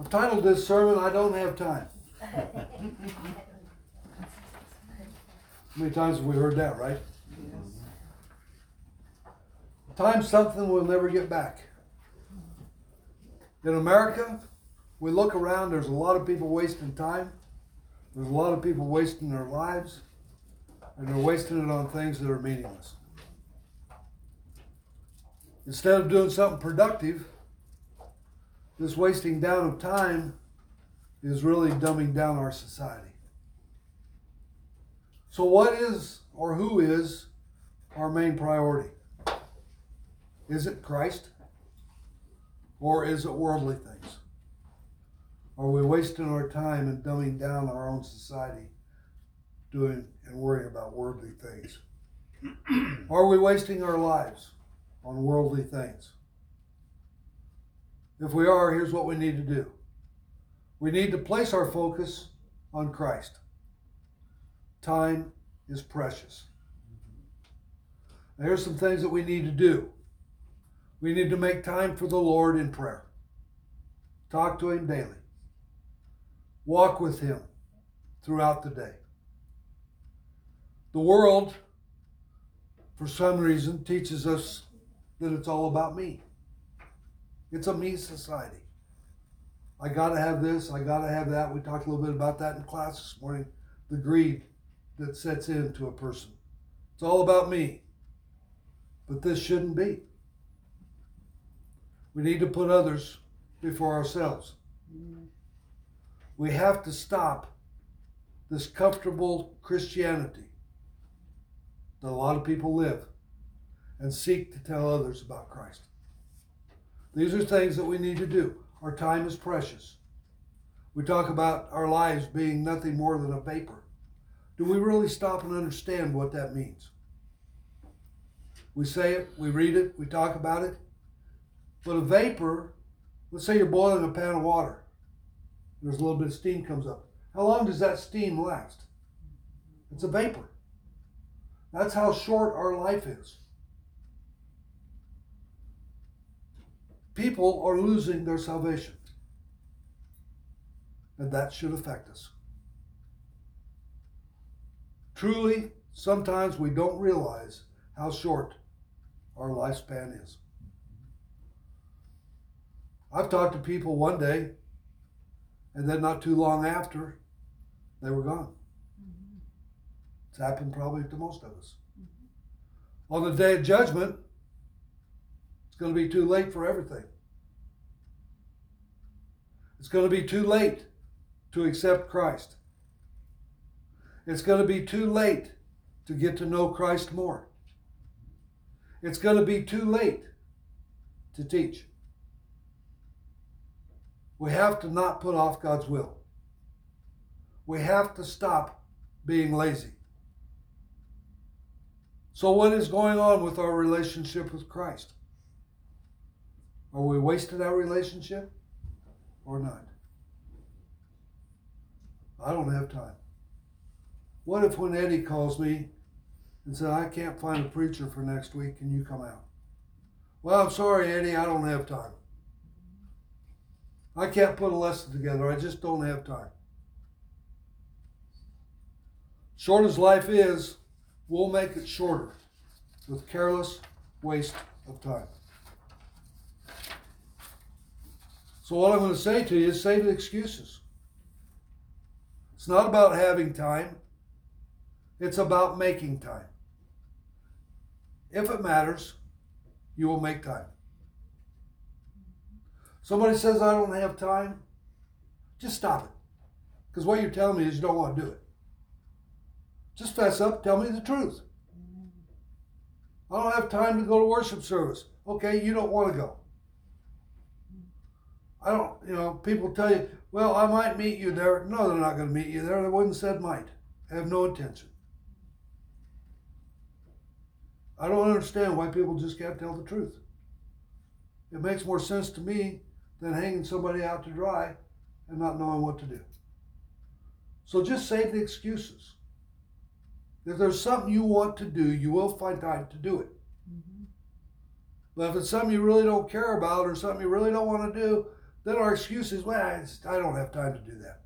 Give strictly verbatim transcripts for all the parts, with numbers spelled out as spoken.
I've titled this sermon, I Don't Have Time. How many times have we heard that, right? Yes. Time's something we'll never get back. In America, we look around, there's a lot of people wasting time. There's a lot of people wasting their lives, and they're wasting it on things that are meaningless. Instead of doing something productive, this wasting down of time is really dumbing down our society. So what is, or who is, our main priority? Is it Christ? Or is it worldly things? Are we wasting our time and dumbing down our own society doing and worrying about worldly things? Are we wasting our lives on worldly things? If we are, here's what we need to do. We need to place our focus on Christ. Time is precious. Now, here's some things that we need to do. We need to make time for the Lord in prayer. Talk to Him daily. Walk with Him throughout the day. The world, for some reason, teaches us that it's all about me. It's a me society. I got to have this, I got to have that. We talked a little bit about that in class this morning. The greed that sets into a person. It's all about me. But this shouldn't be. We need to put others before ourselves. We have to stop this comfortable Christianity that a lot of people live and seek to tell others about Christ. These are things that we need to do. Our time is precious. We talk about our lives being nothing more than a vapor. Do we really stop and understand what that means? We say it, we read it, we talk about it. But a vapor, let's say you're boiling a pan of water. There's a little bit of steam comes up. How long does that steam last? It's a vapor. That's how short our life is. People are losing their salvation. And that should affect us. Truly, sometimes we don't realize how short our lifespan is. I've talked to people one day, and then not too long after, they were gone. Mm-hmm. It's happened probably to most of us. Mm-hmm. On the day of judgment, it's going to be too late for everything. It's going to be too late to accept Christ. It's going to be too late to get to know Christ more. It's going to be too late to teach. We have to not put off God's will. We have to stop being lazy. So what is going on with our relationship with Christ? Are we wasting our relationship or not? I don't have time. What if when Eddie calls me and says, I can't find a preacher for next week, can you come out? Well, I'm sorry, Eddie, I don't have time. I can't put a lesson together. I just don't have time. Short as life is, we'll make it shorter with careless waste of time. So what I'm going to say to you is save the excuses. It's not about having time. It's about making time. If it matters, you will make time. Somebody says, I don't have time, just stop it. Because what you're telling me is you don't want to do it. Just fess up, tell me the truth. I don't have time to go to worship service. Okay, you don't want to go. I don't, you know, people tell you, well, I might meet you there. No, they're not going to meet you there. They wouldn't said might. I have no intention. I don't understand why people just can't tell the truth. It makes more sense to me than hanging somebody out to dry and not knowing what to do. So just save the excuses. If there's something you want to do, you will find time to do it. Mm-hmm. But if it's something you really don't care about or something you really don't want to do, then our excuse is, well, it's, I don't have time to do that.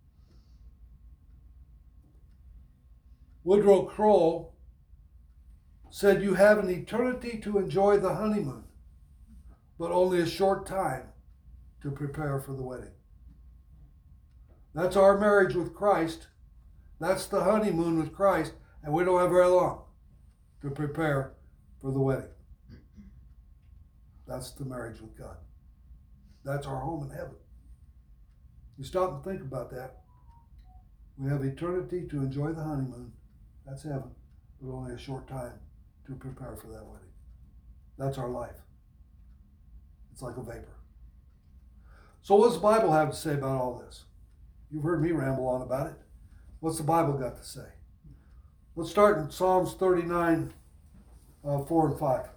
Woodrow Kroll said, you have an eternity to enjoy the honeymoon, but only a short time to prepare for the wedding. That's our marriage with Christ. That's the honeymoon with Christ, and we don't have very long to prepare for the wedding. That's the marriage with God. That's our home in heaven. You stop and think about that. We have eternity to enjoy the honeymoon. That's heaven, but only a short time to prepare for that wedding. That's our life. It's like a vapor. So what does the Bible have to say about all this? You've heard me ramble on about it. What's the Bible got to say? Let's start in Psalms thirty-nine, uh, four and five.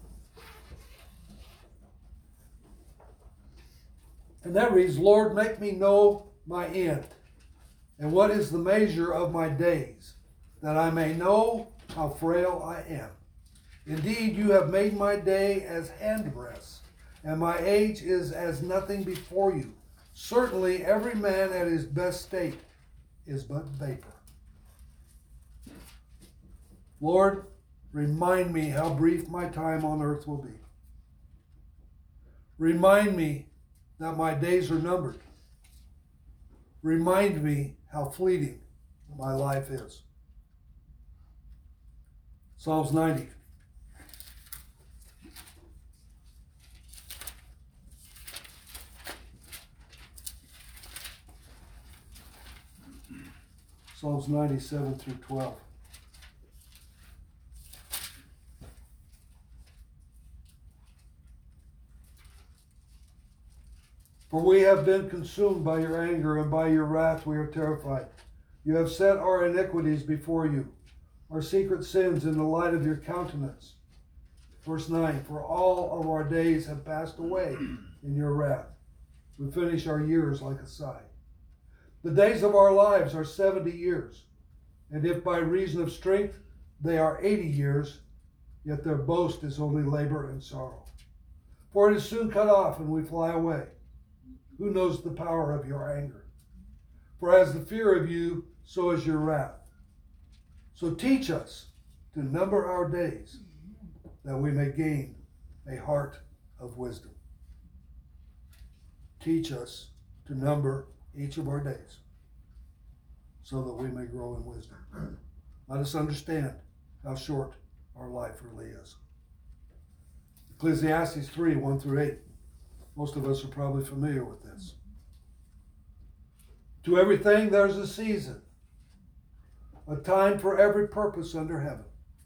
And that reads, Lord, make me know my end, and what is the measure of my days, that I may know how frail I am. Indeed, you have made my day as handbreadths, and my age is as nothing before you. Certainly every man at his best state is but vapor. Lord, remind me how brief my time on earth will be. Remind me that my days are numbered. Remind me how fleeting my life is. Psalms ninety. Psalms ninety-seven through twelve. For we have been consumed by your anger, and by your wrath we are terrified. You have set our iniquities before you, our secret sins in the light of your countenance. Verse nine, for all of our days have passed away in your wrath. We finish our years like a sigh. The days of our lives are seventy years, and if by reason of strength they are eighty years, yet their boast is only labor and sorrow. For it is soon cut off, and we fly away. Who knows the power of your anger? For as the fear of you, so is your wrath. So teach us to number our days, that we may gain a heart of wisdom. Teach us to number each of our days, so that we may grow in wisdom. Let us understand how short our life really is. Ecclesiastes three, one through eight. Most of us are probably familiar with this. To everything there's a season, a time for every purpose under heaven.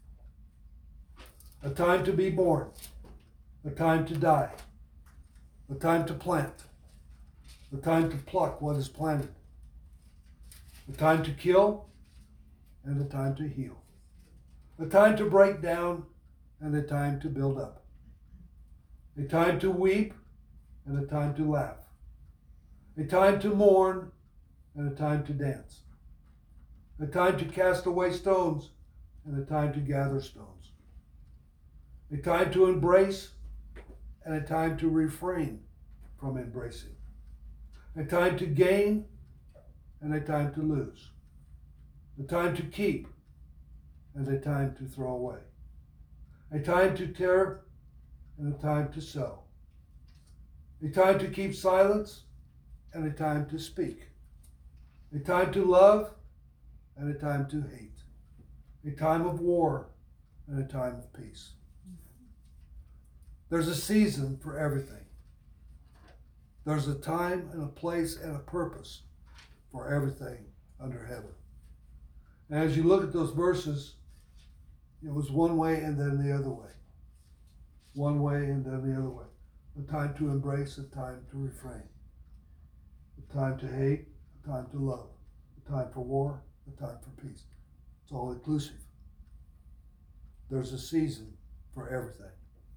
A time to be born, a time to die, a time to plant, a time to pluck what is planted, a time to kill, and a time to heal, a time to break down, and a time to build up, a time to weep, and a time to laugh, a time to mourn, and a time to dance, a time to cast away stones, and a time to gather stones, a time to embrace, and a time to refrain from embracing, a time to gain, and a time to lose, a time to keep, and a time to throw away, a time to tear, and a time to sow, a time to keep silence, and a time to speak, a time to love, and a time to hate, a time of war, and a time of peace. There's a season for everything. There's a time and a place and a purpose for everything under heaven. And as you look at those verses, it was one way and then the other way. One way and then the other way. A time to embrace, a time to refrain. A time to hate, a time to love. A time for war, a time for peace. It's all inclusive. There's a season for everything.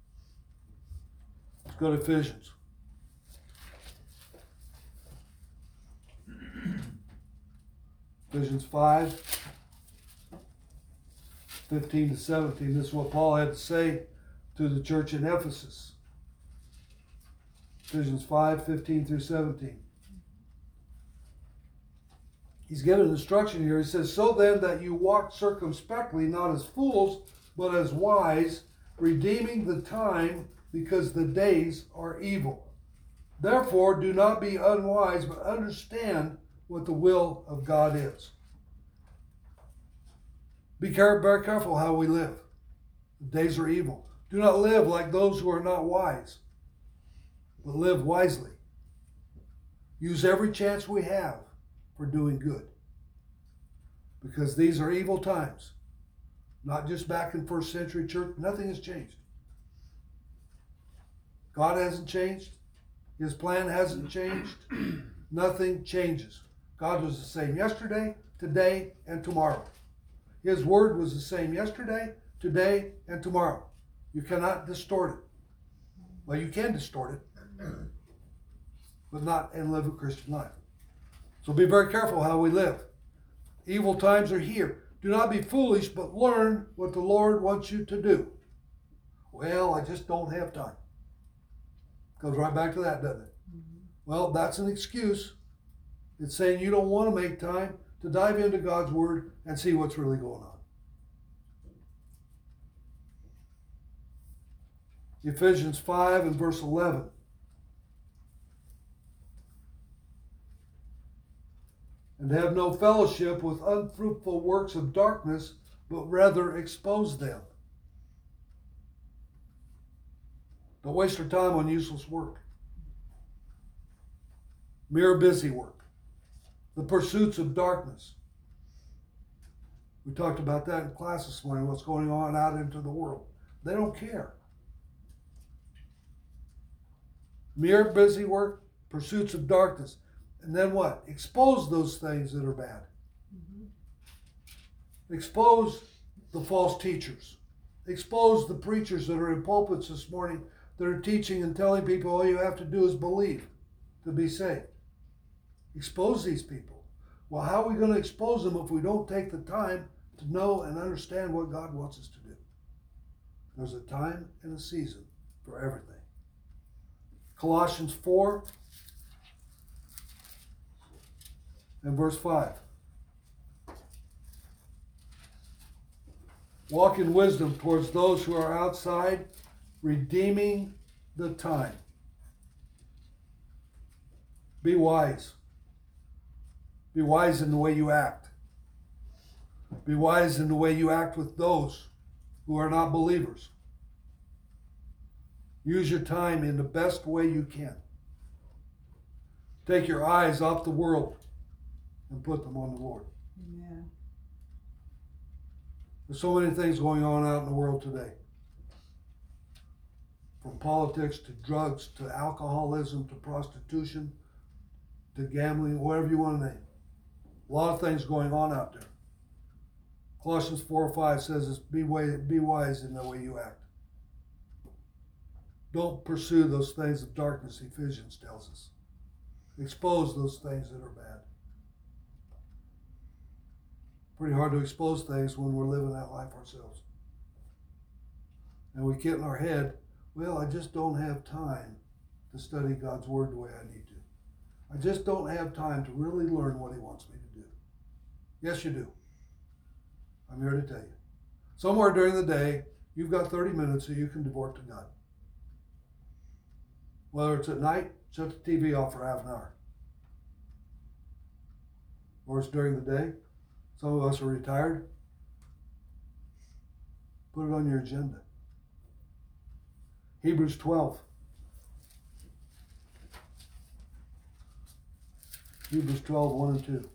Let's go to Ephesians. Ephesians five, fifteen to seventeen. This is what Paul had to say to the church in Ephesus. Ephesians five, fifteen through seventeen. He's given instruction here. He says, so then that you walk circumspectly, not as fools, but as wise, redeeming the time, because the days are evil. Therefore, do not be unwise, but understand what the will of God is. Be care- very careful how we live. The days are evil. Do not live like those who are not wise, but live wisely. Use every chance we have for doing good. Because these are evil times. Not just back in first century church. Nothing has changed. God hasn't changed. His plan hasn't changed. Nothing changes. God was the same yesterday, today, and tomorrow. His word was the same yesterday, today, and tomorrow. You cannot distort it. Well, you can distort it, but not and live a Christian life. So be very careful how we live. Evil times are here. Do not be foolish, but learn what the Lord wants you to do. Well, I just don't have time. Goes right back to that, doesn't it? Mm-hmm. Well, that's an excuse. It's saying you don't want to make time to dive into God's Word and see what's really going on. Ephesians five and verse eleven. And have no fellowship with unfruitful works of darkness, but rather expose them. Don't waste your time on useless work. Mere busy work. The pursuits of darkness. We talked about that in class this morning, what's going on out into the world. They don't care. Mere busy work, pursuits of darkness. And then what? Expose those things that are bad. Mm-hmm. Expose the false teachers. Expose the preachers that are in pulpits this morning that are teaching and telling people all you have to do is believe to be saved. Expose these people. Well, how are we going to expose them if we don't take the time to know and understand what God wants us to do? There's a time and a season for everything. Colossians four and verse five. Walk in wisdom towards those who are outside, redeeming the time. Be wise. Be wise in the way you act. Be wise in the way you act with those who are not believers. Use your time in the best way you can. Take your eyes off the world and put them on the Lord. Amen. There's so many things going on out in the world today. From politics to drugs to alcoholism to prostitution to gambling, whatever you want to name. A lot of things going on out there. Colossians four or five says, be, way, be wise in the way you act. Don't pursue those things of darkness, Ephesians tells us. Expose those things that are bad. Pretty hard to expose things when we're living that life ourselves. And we get in our head, well, I just don't have time to study God's Word the way I need to. I just don't have time to really learn what He wants me to do. Yes, you do. I'm here to tell you. Somewhere during the day, you've got thirty minutes that you can devote to God. Whether it's at night, shut the T V off for half an hour. Or it's during the day. Some of us are retired. Put it on your agenda. Hebrews twelve. Hebrews twelve, one and two.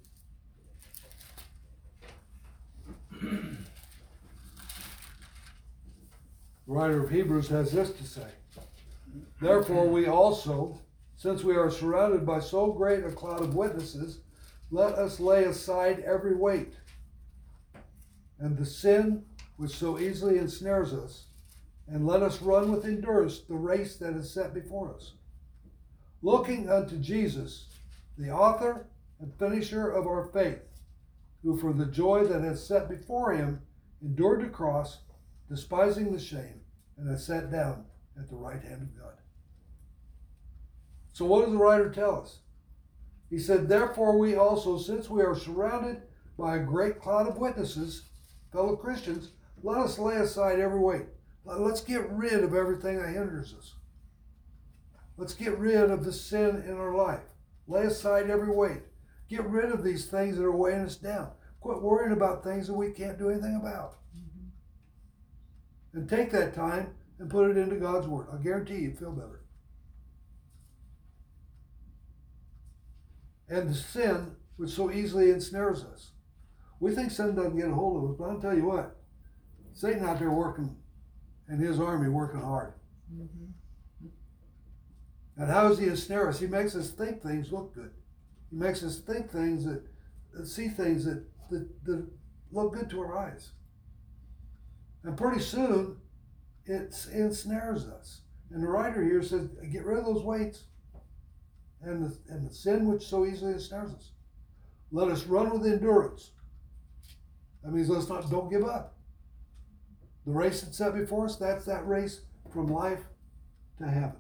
The writer of Hebrews has this to say. Therefore we also, since we are surrounded by so great a cloud of witnesses, let us lay aside every weight and the sin which so easily ensnares us, and let us run with endurance the race that is set before us. Looking unto Jesus, the author and finisher of our faith, who for the joy that is set before him endured the cross, despising the shame, and has sat down at the right hand of God. So what does the writer tell us? He said, therefore we also, since we are surrounded by a great cloud of witnesses, fellow Christians, let us lay aside every weight. Let's get rid of everything that hinders us. Let's get rid of the sin in our life. Lay aside every weight. Get rid of these things that are weighing us down. Quit worrying about things that we can't do anything about. Mm-hmm. And take that time and put it into God's Word. I guarantee you feel better. And the sin which so easily ensnares us. We think sin doesn't get a hold of us, but I'll tell you what, Satan out there working and his army working hard. Mm-hmm. And how does he ensnare us? He makes us think things look good. He makes us think things that, that see things that, that, that look good to our eyes. And pretty soon, it ensnares us. And the writer here says, get rid of those weights and the, and the sin which so easily ensnares us. Let us run with endurance. That means let's not, don't give up. The race that's set before us, that's that race from life to heaven.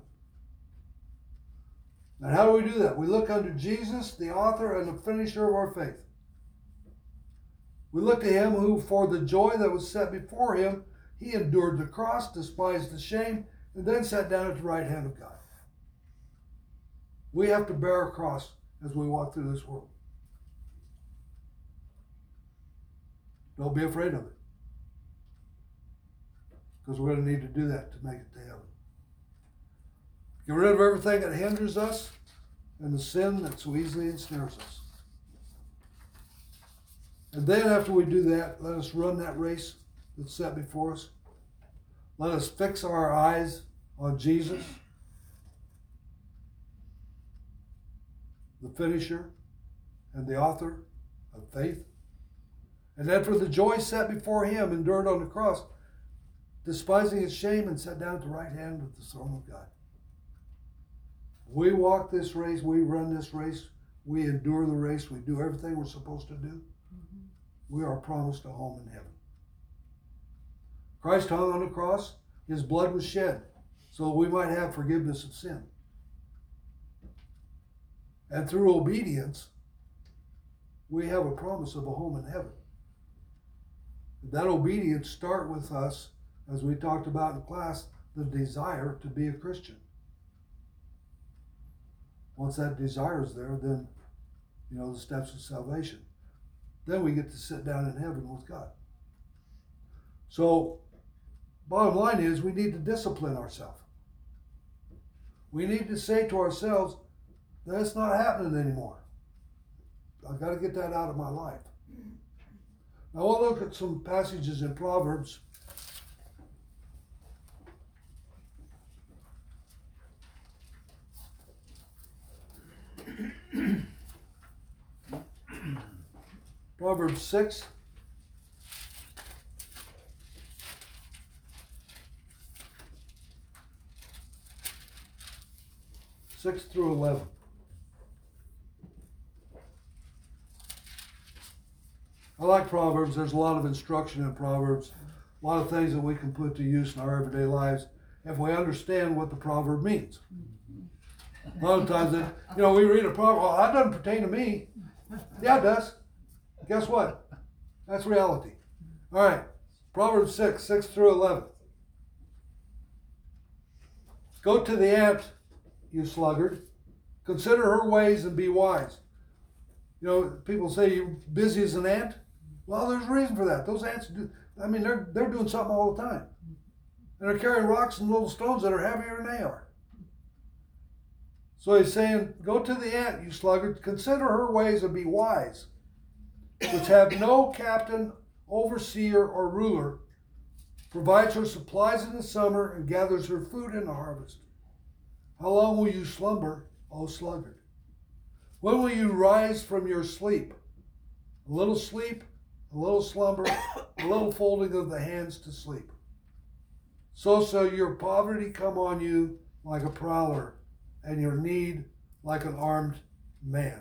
And how do we do that? We look unto Jesus, the author and the finisher of our faith. We look to him who, for the joy that was set before him, he endured the cross, despised the shame, and then sat down at the right hand of God. We have to bear a cross as we walk through this world. Don't be afraid of it. Because we're going to need to do that to make it to heaven. Get rid of everything that hinders us and the sin that so easily ensnares us. And then after we do that, let us run that race that's set before us. Let us fix our eyes on Jesus, the finisher and the author of faith. And then for the joy set before him, endured on the cross, despising its shame, and sat down at the right hand of the throne of God. We walk this race, we run this race, we endure the race, we do everything we're supposed to do. Mm-hmm. We are promised a home in heaven. Christ hung on the cross, his blood was shed so that we might have forgiveness of sin. And through obedience, we have a promise of a home in heaven. That obedience starts with us, as we talked about in class, the desire to be a Christian. Once that desire is there, then, you know, the steps of salvation. Then we get to sit down in heaven with God. So, bottom line is, we need to discipline ourselves. We need to say to ourselves, that's not happening anymore. I've got to get that out of my life. Now, we'll look at some passages in Proverbs. Proverbs six. six through eleven. I like Proverbs. There's a lot of instruction in Proverbs. A lot of things that we can put to use in our everyday lives if we understand what the proverb means. A lot of times, that, you know, we read a proverb, well, that doesn't pertain to me. Yeah, it does. Guess what? That's reality. All right. Proverbs six, six through eleven. Go to the ant, you sluggard. Consider her ways and be wise. You know, people say you're busy as an ant. Well, there's a reason for that. Those ants do, I mean, they're, they're doing something all the time. And they're carrying rocks and little stones that are heavier than they are. So he's saying, go to the ant, you sluggard. Consider her ways and be wise, which have no captain, overseer, or ruler, provides her supplies in the summer and gathers her food in the harvest. How long will you slumber, O sluggard? When will you rise from your sleep? A little sleep, a little slumber, a little folding of the hands to sleep. So shall your poverty come on you like a prowler, and your need like an armed man.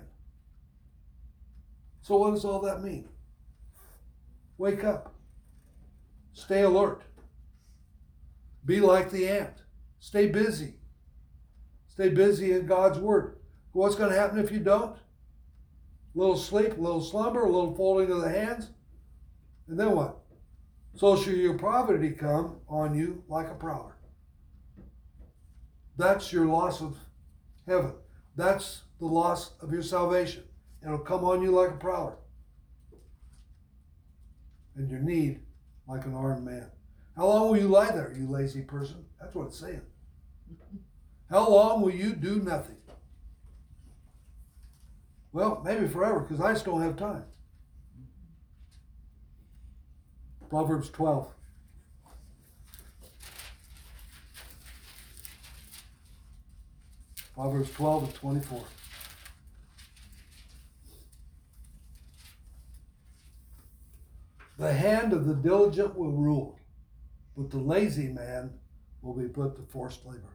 So what does all that mean? Wake up. Stay alert. Be like the ant. Stay busy. Stay Stay busy in God's Word. What's going to happen if you don't? A little sleep, a little slumber, a little folding of the hands. And then what? So shall your poverty come on you like a prowler. That's your loss of heaven. That's the loss of your salvation. It'll come on you like a prowler. And your need like an armed man. How long will you lie there, you lazy person? That's what it's saying. How long will you do nothing? Well, maybe forever, because I just don't have time. Proverbs twelve. Proverbs twelve and twenty-four. The hand of the diligent will rule, but the lazy man will be put to forced labor.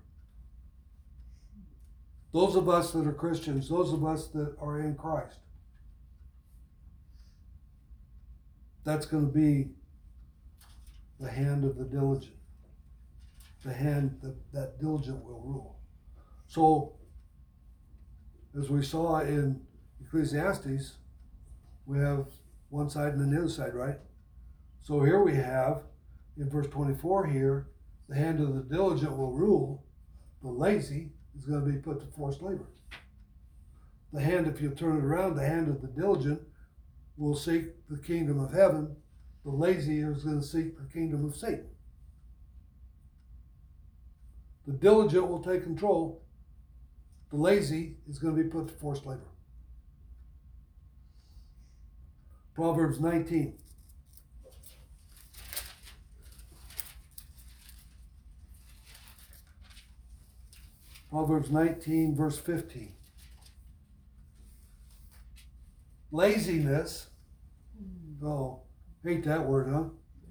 Those of us that are Christians, those of us that are in Christ, that's going to be the hand of the diligent. The hand that, that diligent will rule. So, as we saw in Ecclesiastes, we have one side and then the other side, right? So here we have, in verse twenty-four here, the hand of the diligent will rule, the lazy is going to be put to forced labor. The hand, if you turn it around, the hand of the diligent will seek the kingdom of heaven. The lazy is going to seek the kingdom of Satan. The diligent will take control. The lazy is going to be put to forced labor. Proverbs nineteen. Proverbs nineteen, verse fifteen. Laziness. Oh, hate that word, huh?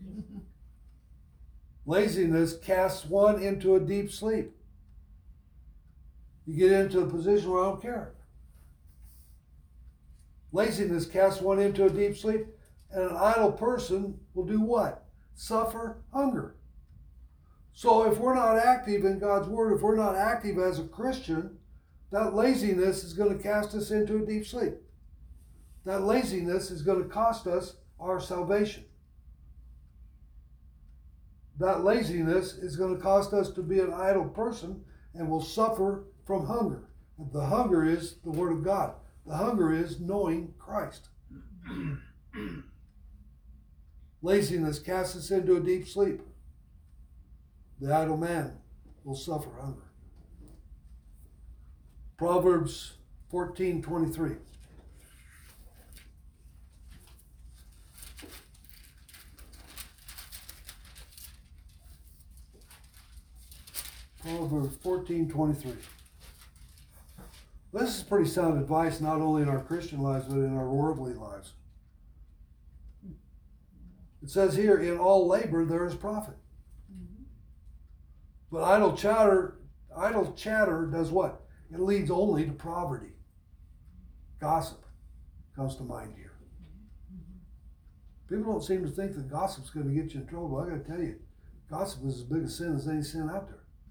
Laziness casts one into a deep sleep. You get into a position where I don't care. Laziness casts one into a deep sleep, and an idle person will do what? Suffer hunger. So if we're not active in God's Word, if we're not active as a Christian, that laziness is going to cast us into a deep sleep. That laziness is going to cost us our salvation. That laziness is going to cost us to be an idle person and will suffer from hunger. The hunger is the Word of God. The hunger is knowing Christ. Laziness casts us into a deep sleep. The idle man will suffer hunger. Proverbs fourteen twenty-three. Proverbs fourteen twenty-three. This is pretty sound advice, not only in our Christian lives, but in our worldly lives. It says here, in all labor there is profit. But idle chatter, idle chatter does what? It leads only to poverty. Gossip comes to mind here. People don't seem to think that gossip's going to get you in trouble. I got to tell you, gossip is as big a sin as any sin out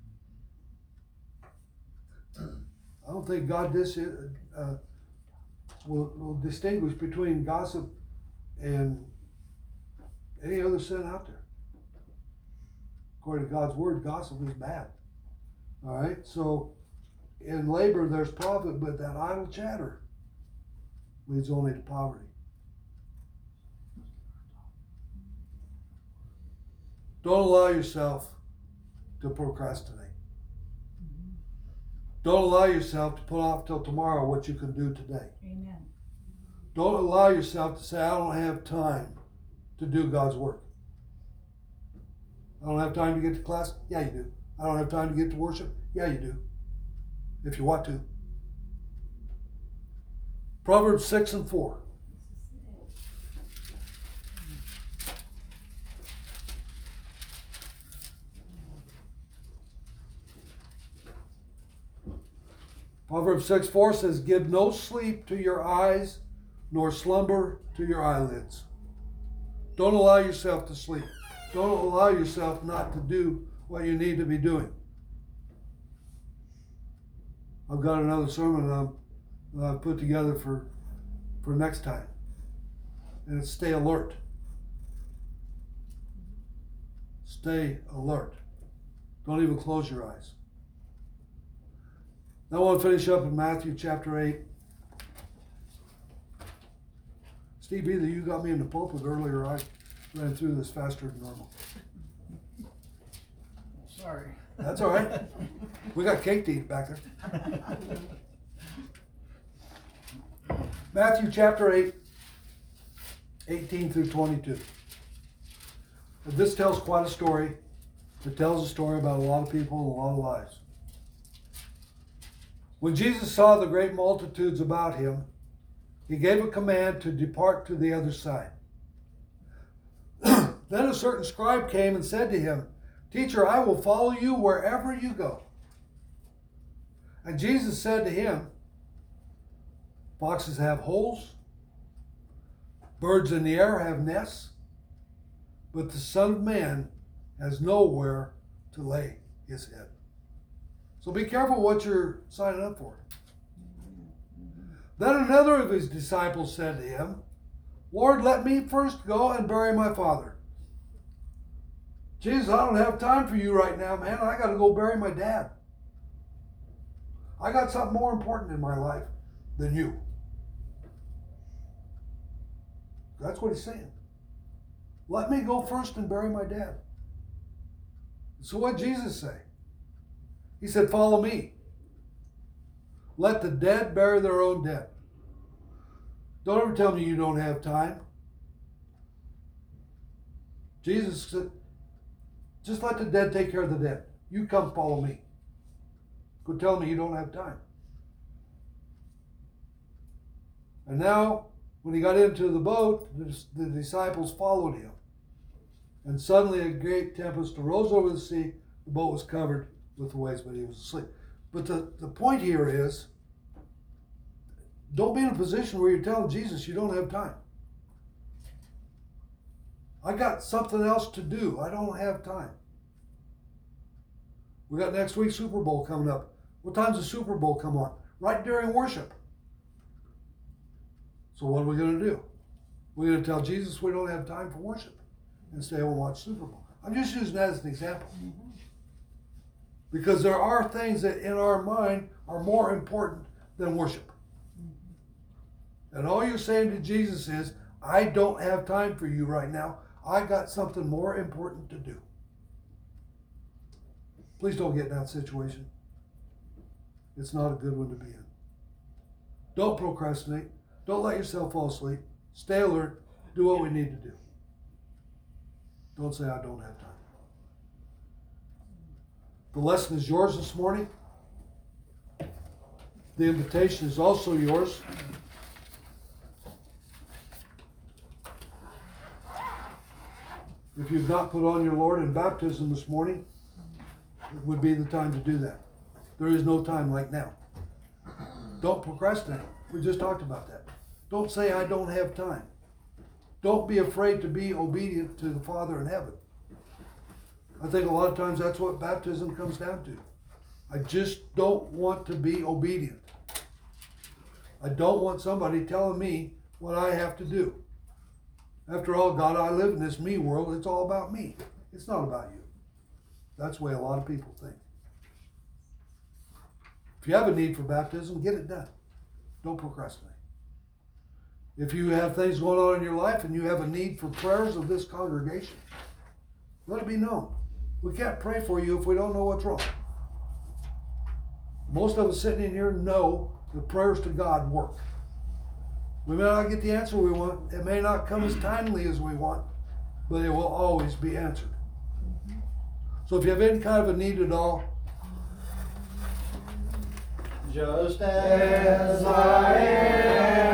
there. I don't think God dis- uh, will, will distinguish between gossip and any other sin out there. According to God's Word, gossip is bad. All right, so in labor there's profit, but that idle chatter leads only to poverty. Don't allow yourself to procrastinate. Don't allow yourself to put off till tomorrow what you can do today. Amen. Don't allow yourself to say, I don't have time to do God's work. I don't have time to get to class? Yeah, you do. I don't have time to get to worship? Yeah, you do. If you want to. Proverbs six and four. Proverbs six four says, give no sleep to your eyes, nor slumber to your eyelids. Don't allow yourself to sleep. Don't allow yourself not to do what you need to be doing. I've got another sermon I'm, that I've put together for, for next time. And it's stay alert. Stay alert. Don't even close your eyes. Now I want to finish up in Matthew chapter eight. Steve, either you got me in the pulpit earlier, or I ran through this faster than normal. Sorry. That's all right. We got cake to eat back there. Matthew chapter eight, eighteen through twenty-two. This tells quite a story. It tells a story about a lot of people and a lot of lives. When Jesus saw the great multitudes about him, he gave a command to depart to the other side. Then a certain scribe came and said to him, Teacher, I will follow you wherever you go. And Jesus said to him, Foxes have holes, birds in the air have nests, but the Son of Man has nowhere to lay his head. So be careful what you're signing up for. Then another of his disciples said to him, Lord, let me first go and bury my father. Jesus, I don't have time for you right now, man. I got to go bury my dad. I got something more important in my life than you. That's what he's saying. Let me go first and bury my dad. So what did Jesus say? He said, follow me. Let the dead bury their own dead. Don't ever tell me you don't have time. Jesus said, just let the dead take care of the dead. You come follow me. Go tell me you don't have time. And now, when he got into the boat, the, the disciples followed him. And suddenly a great tempest arose over the sea. The boat was covered with the waves, but he was asleep. But the, the point here is, don't be in a position where you're telling Jesus you don't have time. I got something else to do. I don't have time. We got next week's Super Bowl coming up. What time's the Super Bowl come on? Right during worship. So what are we going to do? We're going to tell Jesus we don't have time for worship and stay home and watch Super Bowl. I'm just using that as an example. Mm-hmm. Because there are things that in our mind are more important than worship. Mm-hmm. And all you're saying to Jesus is, I don't have time for you right now. I got something more important to do. Please don't get in that situation. It's not a good one to be in. Don't procrastinate. Don't let yourself fall asleep. Stay alert. Do what we need to do. Don't say, I don't have time. The lesson is yours this morning. The invitation is also yours. If you've not put on your Lord in baptism this morning, it would be the time to do that. There is no time like now. Don't procrastinate. We just talked about that. Don't say, I don't have time. Don't be afraid to be obedient to the Father in heaven. I think a lot of times that's what baptism comes down to. I just don't want to be obedient. I don't want somebody telling me what I have to do. After all, God, I live in this me world. It's all about me. It's not about you. That's the way a lot of people think. If you have a need for baptism, get it done. Don't procrastinate. If you have things going on in your life and you have a need for prayers of this congregation, let it be known. We can't pray for you if we don't know what's wrong. Most of us sitting in here know that prayers to God work. We may not get the answer we want. It may not come as timely as we want, but it will always be answered. So if you have any kind of a need at all, just as I am.